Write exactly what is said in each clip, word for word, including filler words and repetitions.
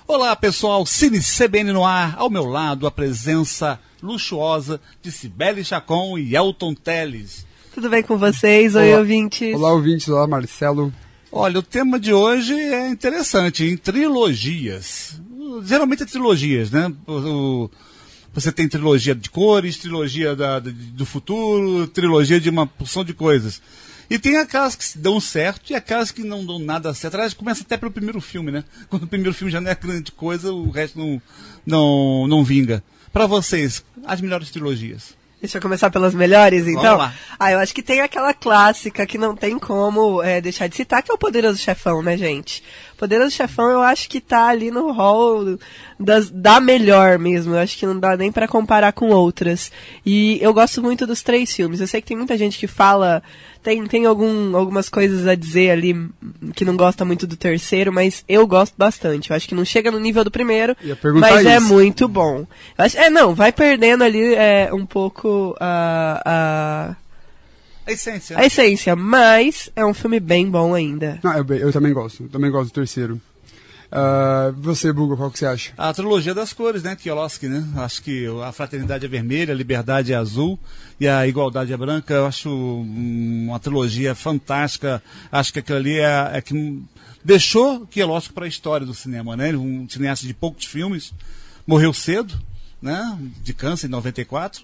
Olá pessoal, Cine C B N no ar, ao meu lado a presença luxuosa de Cibele Chacon e Elton Teles. Tudo bem com vocês? Oi, olá, ouvintes. Olá, ouvintes. Olá, Marcelo. Olha, o tema de hoje é interessante, em trilogias. Geralmente é trilogias, né? O, o, você tem trilogia de cores, trilogia da, do futuro, trilogia de uma porção de coisas. E tem aquelas que dão certo e aquelas que não dão nada certo. Aliás, começa até pelo primeiro filme, né? Quando o primeiro filme já não é grande coisa, o resto não, não, não vinga. Para vocês, as melhores trilogias? Deixa eu começar pelas melhores, então? Vamos lá. Ah, eu acho que tem aquela clássica que não tem como é, deixar de citar, que é o Poderoso Chefão, né, gente? Poderoso Chefão eu acho que tá ali no hall das, da melhor mesmo. Eu acho que não dá nem pra comparar com outras. E eu gosto muito dos três filmes. Eu sei que tem muita gente que fala... Tem, tem algum, algumas coisas a dizer ali que não gosta muito do terceiro, mas eu gosto bastante. Eu acho que não chega no nível do primeiro, mas isso. é muito bom. Eu acho, é, não, vai perdendo ali é, um pouco a... a A essência. A essência, mas é um filme bem bom ainda. Não, eu, eu também gosto, eu também gosto do terceiro. Uh, você, Buga, qual que você acha? A trilogia das cores, né? Kieslowski, né? Acho que a fraternidade é vermelha, a liberdade é azul e a igualdade é branca. Eu acho uma trilogia fantástica. Acho que aquilo ali é, é que deixou Kieslowski para a história do cinema, né? Um cineasta de poucos filmes, morreu cedo, né? De câncer em noventa e quatro.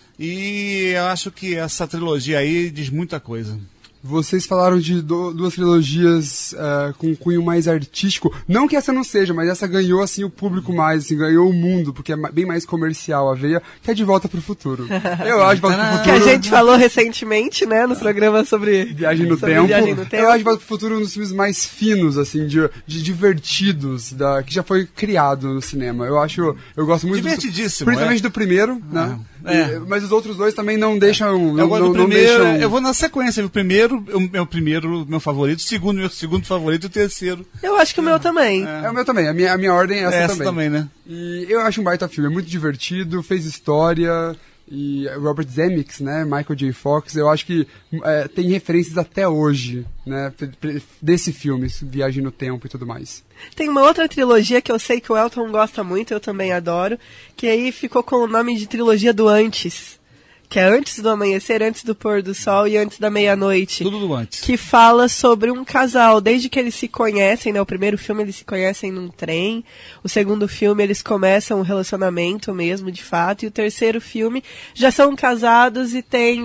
E eu acho que essa trilogia aí diz muita coisa. Vocês falaram de do, duas trilogias uh, com um cunho mais artístico. Não que essa não seja, mas essa ganhou assim o público mais, assim, ganhou o mundo, porque é bem mais comercial a veia, que é De Volta pro Futuro. Eu acho De Volta pro Futuro... Que a gente falou recentemente, né, no programa sobre... Viagem no, sobre tempo. Viagem no Tempo. Eu acho De Volta pro Futuro um dos filmes mais finos, assim, de, de divertidos, da, que já foi criado no cinema. Eu acho... Eu gosto muito... Divertidíssimo, do, Principalmente é? do primeiro, né? É. E, mas os outros dois também não deixam... Eu, não, gosto não, do não primeiro, deixam... eu vou na sequência. O primeiro, o meu primeiro, meu favorito. O segundo, meu segundo favorito. E o terceiro. Eu acho que o meu também. É, é o meu também. A minha, a minha ordem é essa, essa também. também, né? E eu acho um baita filme. É muito divertido, fez história... E Robert Zemeckis, né, Michael J. Fox, eu acho que é, tem referências até hoje, né, desse filme, Viagem no Tempo e tudo mais. Tem uma outra trilogia que eu sei que o Elton gosta muito, eu também adoro, que aí ficou com o nome de trilogia do Antes. Que é Antes do Amanhecer, Antes do Pôr do Sol e Antes da Meia-Noite. Tudo do antes. Que fala sobre um casal, desde que eles se conhecem, né? O primeiro filme eles se conhecem num trem, o segundo filme eles começam um relacionamento mesmo, de fato, e o terceiro filme já são casados e tem...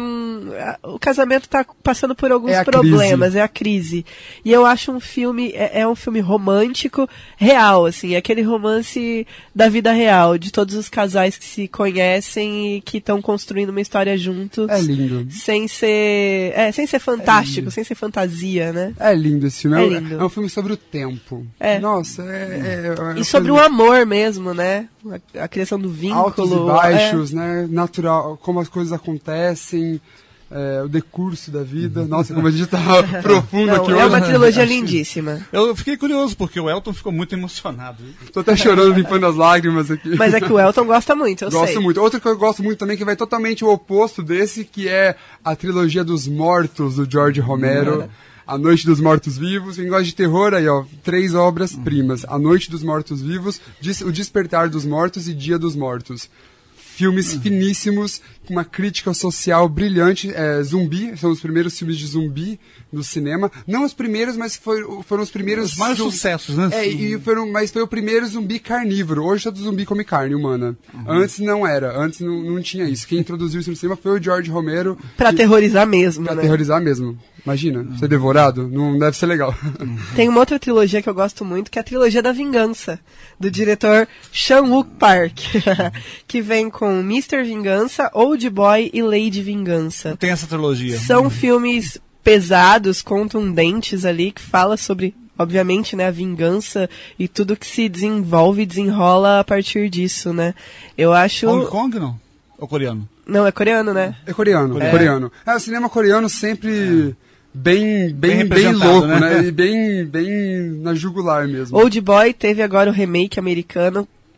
O casamento tá passando por alguns é problemas, crise. é a crise. E eu acho um filme, é, é um filme romântico, real, assim, é aquele romance da vida real, de todos os casais que se conhecem e que estão construindo uma história juntos. É lindo. Sem ser, é, sem ser fantástico, é sem ser fantasia, né? É lindo esse filme. É, é, lindo. é um filme sobre o tempo. É. Nossa, é... é, é e sobre coisa... o amor mesmo, né? A, a criação do vínculo. Altos e baixos, é. né? Natural, como as coisas acontecem. É, o decurso da vida. Nossa, como a gente tá profundo Não, aqui é hoje. É uma trilogia lindíssima. Eu fiquei curioso, porque o Elton ficou muito emocionado. Tô até chorando, limpando as lágrimas aqui. Mas é que o Elton gosta muito, eu gosto sei. Gosto muito. Outra que eu gosto muito também, que vai totalmente o oposto desse, que é a trilogia dos mortos, do George Romero. A Noite dos Mortos-Vivos. Quem gosta de terror, aí ó, três obras-primas. A Noite dos Mortos-Vivos, O Despertar dos Mortos e Dia dos Mortos. Filmes uhum. finíssimos, com uma crítica social brilhante. É, zumbi, são os primeiros filmes de zumbi do cinema. Não os primeiros, mas foi, foram os primeiros... Os maiores zum... sucessos, né? É, e foram, mas foi o primeiro zumbi carnívoro. Hoje todo zumbi come carne humana. Uhum. Antes não era, antes não, não tinha isso. Quem introduziu isso no cinema foi o George Romero. Pra que, aterrorizar mesmo, pra né? aterrorizar mesmo. Imagina, uhum. ser devorado, não deve ser legal. Uhum. Tem uma outra trilogia que eu gosto muito, que é a trilogia da Vingança, do diretor Chan-wook Park, que vem com mister Vingança, Old Boy e Lady Vingança. Tem essa trilogia. São uhum. filmes pesados, contundentes ali, que fala sobre, obviamente, né, a vingança e tudo que se desenvolve e desenrola a partir disso, né? Eu acho... Hong Kong, não? Ou coreano? Não, é coreano, né? É coreano, é coreano. É, o cinema coreano sempre... É. Bem, bem, bem, bem louco, né? né? E bem, bem na jugular mesmo. Old Boy teve agora o remake americano,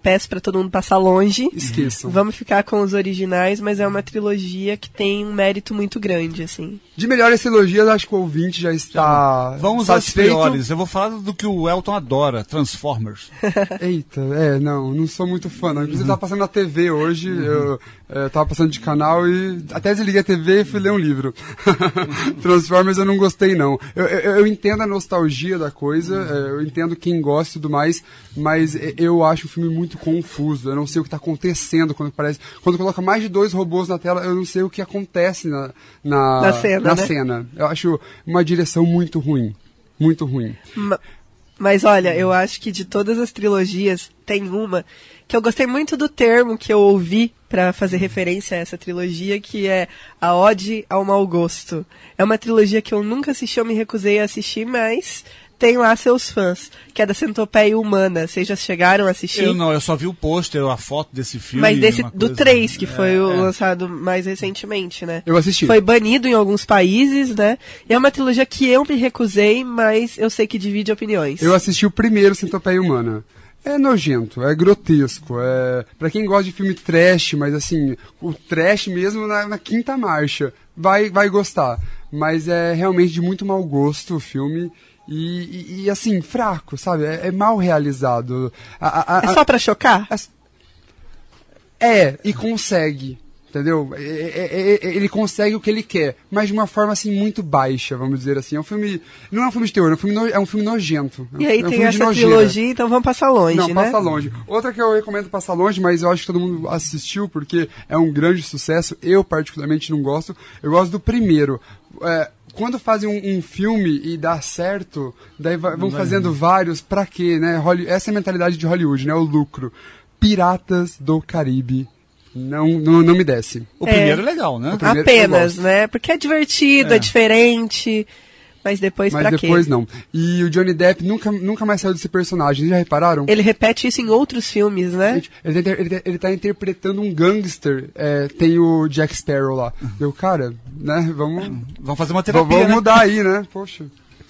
peço pra todo mundo passar longe. Esqueçam. Vamos ficar com os originais, mas é uma trilogia que tem um mérito muito grande, assim. De melhores trilogias, acho que o ouvinte já está Vamos às satisfeito. piores. Eu vou falar do que o Elton adora, Transformers. Eita, é, não, não sou muito fã, não. Inclusive, tava passando na T V hoje, uhum. eu é, tava passando de canal e até desliguei a T V e fui ler um livro. Transformers eu não gostei, não. Eu, eu, eu entendo a nostalgia da coisa, uhum. é, eu entendo quem gosta e tudo mais, mas eu acho o filme muito confuso. Eu não sei o que tá acontecendo quando parece. Quando coloca mais de dois robôs na tela, eu não sei o que acontece na, na, na cena. Na né? cena. Eu acho uma direção muito ruim. Muito ruim. Ma- Mas olha, eu acho que de todas as trilogias, tem uma que eu gostei muito do termo que eu ouvi para fazer referência a essa trilogia, que é a Ode ao Mau Gosto. É uma trilogia que eu nunca assisti, eu me recusei a assistir, mas tem lá seus fãs, que é da Centopeia Humana. Vocês já chegaram a assistir? Eu não, eu só vi o pôster, a foto desse filme. Mas desse, do coisa... três, que foi é, o é. lançado mais recentemente, né? Eu assisti. Foi banido em alguns países, né? E é uma trilogia que eu me recusei, mas eu sei que divide opiniões. Eu assisti o primeiro Centopeia Humana. É nojento, é grotesco, é... Pra quem gosta de filme trash, mas assim, o trash mesmo na, na quinta marcha, vai, vai gostar. Mas é realmente de muito mau gosto o filme. E, e, e, assim, fraco, sabe? É, é mal realizado. A, a, a, é só pra chocar? A, é, e consegue, entendeu? É, é, é, ele consegue o que ele quer, mas de uma forma, assim, muito baixa, vamos dizer assim. É um filme... Não é um filme de terror, é um filme, no, é um filme nojento. E aí é um tem essa trilogia, então vamos passar longe, Não, né? passa longe. Outra que eu recomendo passar longe, mas eu acho que todo mundo assistiu, porque é um grande sucesso. Eu, particularmente, não gosto. Eu gosto do primeiro. É... Quando fazem um, um filme e dá certo, daí vai, vão fazendo vários, pra quê, né? Holly, essa é a mentalidade de Hollywood, né? O lucro. Piratas do Caribe. Não, não, não me desce. O primeiro é, é legal, né? Apenas, né? Porque é divertido, é, é diferente, mas depois mas pra quê? Mas depois não. E o Johnny Depp nunca, nunca mais saiu desse personagem, vocês já repararam? Ele repete isso em outros filmes, né? Gente, ele, tá, ele, tá, ele tá interpretando um gangster, é, tem o Jack Sparrow lá. Eu, cara, né, vamos... Vamos fazer uma terapia, Vamos né? mudar aí, né? Poxa...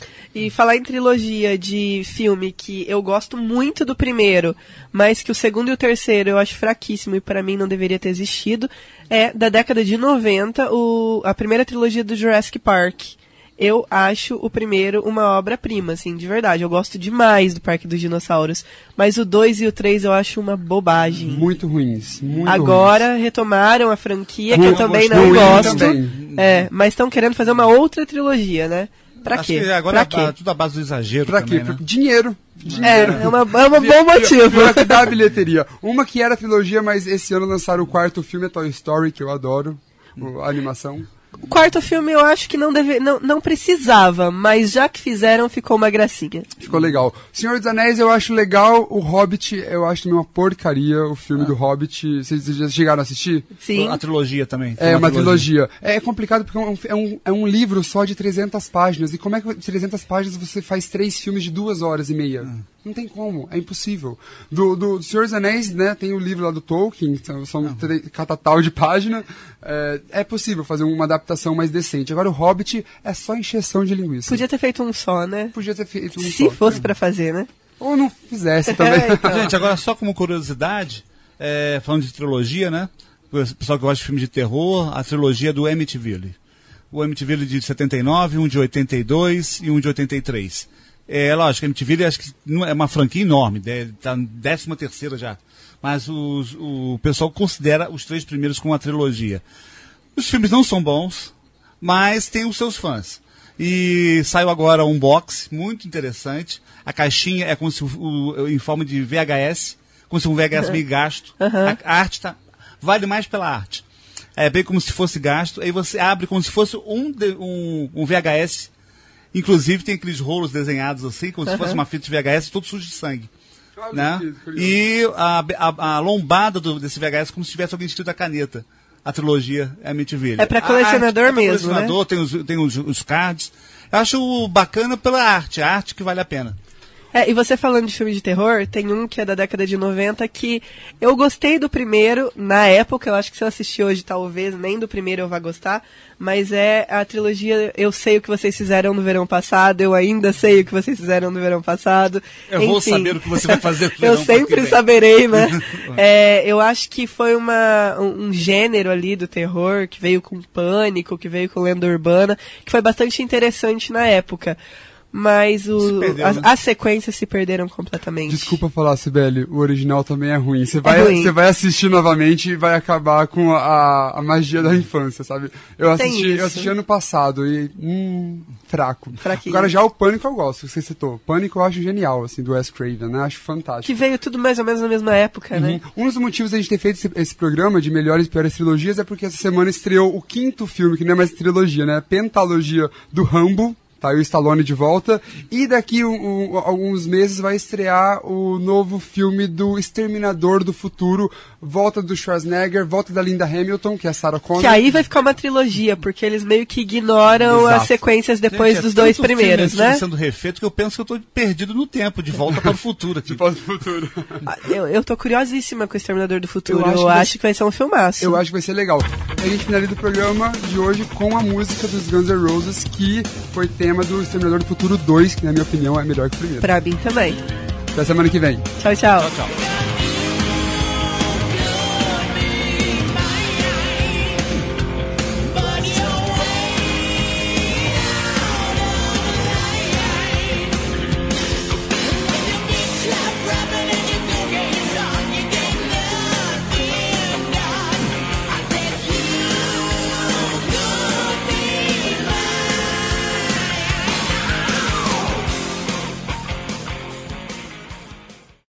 E falar em trilogia de filme que eu gosto muito do primeiro, mas que o segundo e o terceiro eu acho fraquíssimo e para mim não deveria ter existido, é da década de noventa, o, a primeira trilogia do Jurassic Park. Eu acho o primeiro uma obra-prima, assim, de verdade. Eu gosto demais do Parque dos Dinossauros. Mas o dois e o três eu acho uma bobagem. Muito ruins. Muito Agora ruins. retomaram a franquia, Ruim, que eu também gosto, não ruim gosto. Também. É, mas estão querendo fazer uma outra trilogia, né? Pra Acho quê? que agora pra é quê? tudo à base do exagero Pra também, quê? né? Dinheiro. Dinheiro. É, é uma, é uma bom motivo. Pior que dá a bilheteria. Uma que era trilogia, mas esse ano lançaram o quarto filme, é Toy Story, que eu adoro. A animação. O quarto filme eu acho que não, deve, não, não precisava, mas já que fizeram, ficou uma gracinha. Ficou legal. Senhor dos Anéis eu acho legal, o Hobbit eu acho também uma porcaria, o filme ah. do Hobbit. Vocês já chegaram a assistir? Sim. A trilogia também. É, uma, uma trilogia. trilogia. É complicado porque é um, é, um, é um livro só de trezentas páginas. E como é que trezentas páginas você faz três filmes de duas horas e meia? Ah. Não tem como, é impossível. Do, do, do Senhor dos Anéis, né, tem o livro lá do Tolkien, são, são catatal de página. É, é possível fazer uma adaptação mais decente. Agora o Hobbit é só encheção de linguiça. Podia ter feito um só, né? Podia ter feito um Se só. Se fosse pra fazer, né? Ou não fizesse também. É, então. Gente, agora só como curiosidade, é, falando de trilogia, né? O pessoal que gosta de filme de terror, a trilogia do Amityville. O Amityville de setenta e nove, um de oitenta e dois e um de oitenta e três. É lógico, a Amityville acho que é uma franquia enorme, está na décima terceira já. Mas os, o pessoal considera os três primeiros como uma trilogia. Os filmes não são bons, mas tem os seus fãs. E saiu agora um box muito interessante. A caixinha é como se o, o, em forma de V H S, como se um V H S meio gasto. Uhum. A, a arte tá, vale mais pela arte. É bem como se fosse gasto. Aí você abre como se fosse um, um, um V H S. Inclusive tem aqueles rolos desenhados assim, como uhum. se fosse uma fita de V H S, todo sujo de sangue. Ah, né? Deus, e a, a, a lombada do, desse V H S como se tivesse alguém escrito a caneta. A trilogia Amityville. É para colecionador arte, mesmo, é pra colecionador, né? Tem, os, tem os, os cards. Eu acho bacana pela arte, a arte que vale a pena. É, e você falando de filme de terror, tem um que é da década de noventa que eu gostei do primeiro, na época, eu acho que se eu assistir hoje, talvez nem do primeiro eu vá gostar, mas é a trilogia Eu Sei O Que Vocês Fizeram no Verão Passado, Eu Ainda Sei O Que Vocês Fizeram no Verão Passado. Eu Enfim, vou saber o que você vai fazer no eu verão sempre que vem. saberei, né? É, eu acho que foi uma, um, um gênero ali do terror, que veio com Pânico, que veio com Lenda Urbana, que foi bastante interessante na época. Mas o, perdeu, as, né? as sequências se perderam completamente. Desculpa falar, Sibeli, o original também é ruim. Você vai, É ruim. você vai assistir novamente e vai acabar com a, a magia da infância, sabe? Eu Tem assisti, eu isso. assisti ano passado e, hum, fraco. Fraquinho. Agora já o Pânico eu gosto, que você citou. Pânico eu acho genial, assim, do Wes Craven, né? Acho fantástico. Que veio tudo mais ou menos na mesma época, né? Uhum. Um dos motivos da gente ter feito esse, esse programa de melhores e piores trilogias é porque essa semana estreou o quinto filme, que não é mais trilogia, né? Pentalogia do Rambo. Tá aí o Stallone de volta. E daqui um, um, alguns meses vai estrear o novo filme do Exterminador do Futuro. Volta do Schwarzenegger, volta da Linda Hamilton, que é a Sarah Connor. Que aí vai ficar uma trilogia, porque eles meio que ignoram Exato. as sequências depois Gente, dos é dois tanto primeiros, filme né? sendo refeito que eu penso que eu tô perdido no tempo, de volta para o futuro aqui. De volta do futuro. Ah, Eu, eu tô curiosíssima com o Exterminador do Futuro. Eu Eu acho acho, que que, vai ser um filmaço. Eu acho que vai ser legal. A gente finaliza o programa de hoje com a música dos Guns N' Roses, que foi tema do Exterminador do Futuro dois, que na minha opinião é melhor que o primeiro. Pra mim também. Até semana que vem. Tchau, tchau. Tchau, tchau.